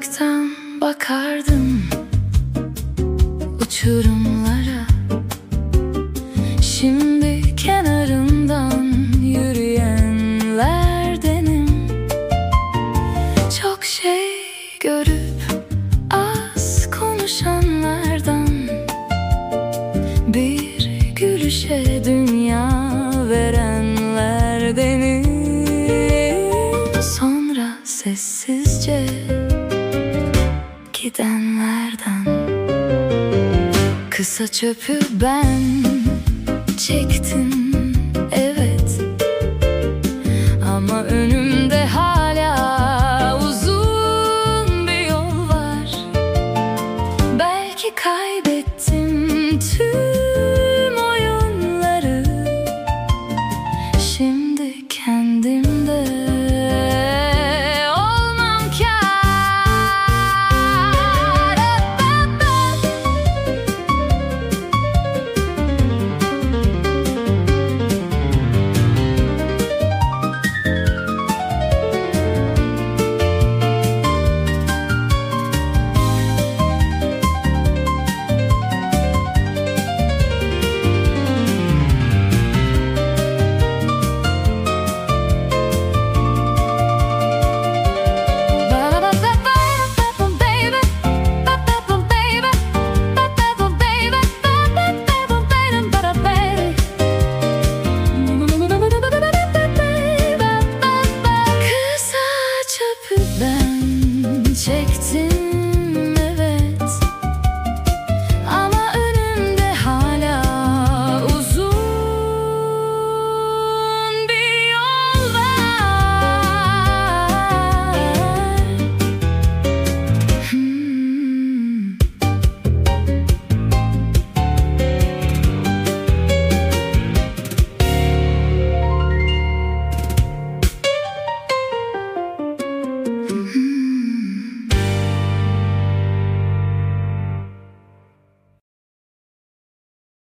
Uzaktan bakardım uçurumlara, şimdi kenarından yürüyenlerdenim. Çok şey görüp az konuşanlardan, bir gülüşe dünya verenlerdenim. Sonra sessizce gidenlerden. Kısa çöpü ben çektim, evet, ama önümde hala uzun bir yol var. Belki kaybettim tüm oyunları, şimdi kendimde ben çektim.